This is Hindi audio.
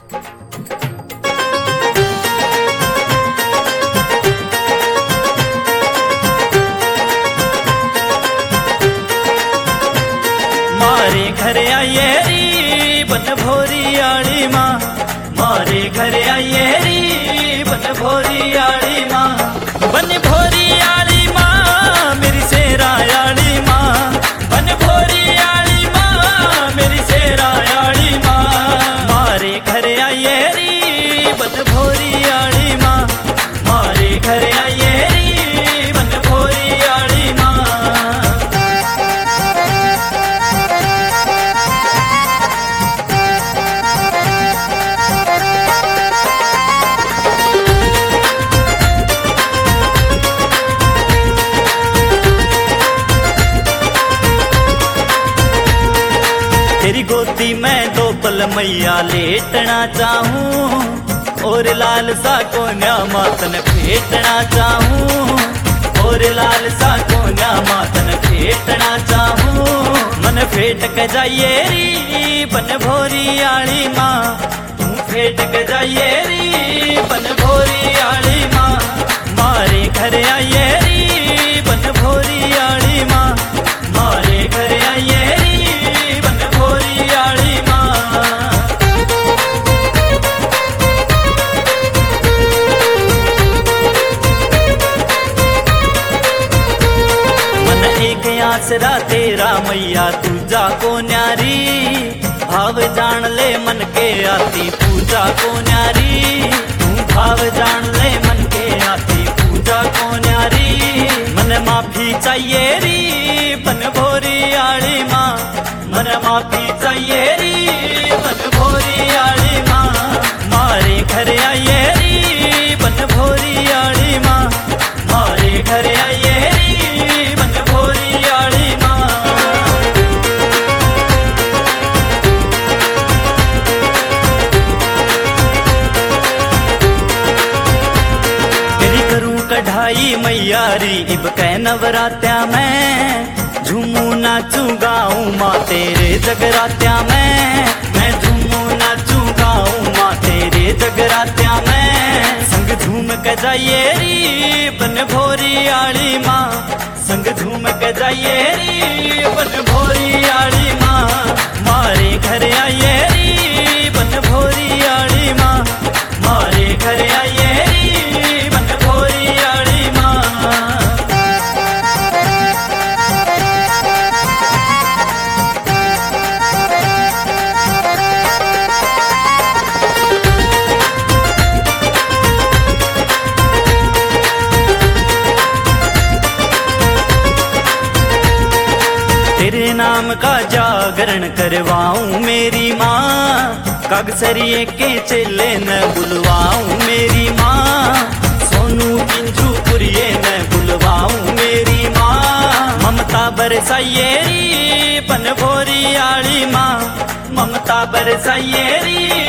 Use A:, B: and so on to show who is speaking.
A: मारे घर आइए री बन भोरी आड़ी माँ, मारे घर आइए री बन भोरी आड़ी माँ, बन भोरी आड़ी माँ मेरी शेरा आड़ी माँ, बन भोरी आड़ी माँ मेरी शेरा आड़ी माँ। मारे घर आइए री बन भोरी आड़ी माँ, मारे घर आइए री बन भोरी आड़ी माँ। तेरी गोदी में दो पल मैया लेटना चाहूं, और लाल सा कोन्या मातन फेटना चाहूं, और लाल सा कोन्या मातन फेटना चाहूं। मन फेट के जाइए री बन भोरी आड़ी माँ, तू फेट के जाइए री बन भोरी आड़ी माँ। मारे घर आइए री बन भोरी आड़ी माँ, मारे घर आइए री बन भोरी आड़ी माँ। मन एक आसरा तेरा मैया तुझा को न्यारी, भाव जान ले मन के आती पूजा को न्यारी, तू भाव जान ले मन के आती पूजा को न्यारी। मन माफी चाहिए री बन भोरी आड़ी माँ, मन माफी चाहिए री बन भोरी आड़ी माँ। मारे घर आइए री बन भोरी आड़ी माँ, मारे घर आइए री बन भोरी आड़ी माँ। तेरी करूं कढ़ाई मैयारी इब कै नवरात्या में, झूमू नाचू गाऊं माँ तेरे जगरात्या में, मैं झूमू नाचू गाऊं माँ तेरे जगरात्या में। संग झूम के जाइए री बन भोरी आड़ी माँ, संग झूम के जाइए री बन भोरी आड़ी माँ। मारे घर आइए री बन भोरी आड़ी माँ, मारे घर आइए री बन भोरी आड़ी माँ। तेरे नाम का जागरण करवाऊं मेरी माँ, कागसरिये के चेले न बुलवाऊं मेरी माँ, सोनू पिंजू पुरिये न बुलवाऊं मेरी माँ। ममता बरसाइए री बन भोरी आड़ी माँ, ममता बरसाइए री